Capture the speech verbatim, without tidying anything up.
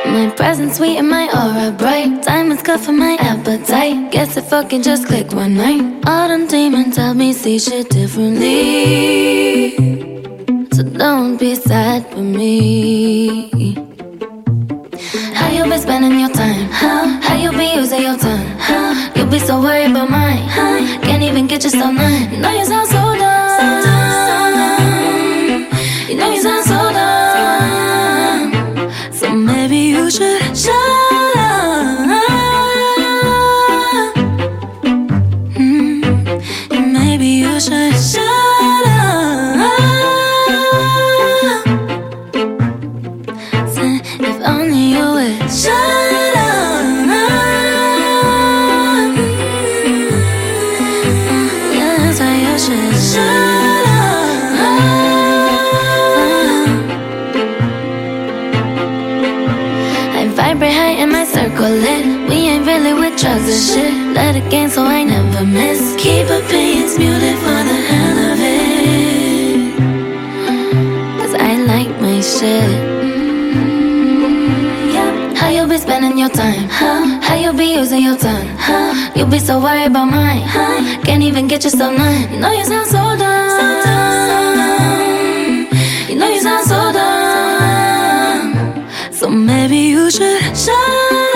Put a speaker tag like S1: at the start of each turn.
S1: My presence sweet and my aura bright. Diamonds cut for my appetite. Guess it fucking just clicked one night. All them demons help me see shit differently. So don't be sad for me. How you been spending your time? How? How you be using your time? How? You be so worried about mine. How? Can't even get yourself nine. You know you sound so dumb. So dumb, so dumb. You know you sound so dumb. So maybe you should shut up. Mm. Maybe you should shut up. Say, if only you would shut up. Yeah, that's why you should shut up. I vibrate high in my circle lit. We ain't really with drugs and shit. Let it gain so I never miss. Keep opinions muted for the hell of it. Cause I like my shit. Mm, yeah. How you be spending your time? Huh? How you be using your time? Huh? You be so worried about mine. Huh? Can't even get yourself nine. You know you sound so dumb. So dumb, so dumb. You know you sound so dumb. So maybe you should shut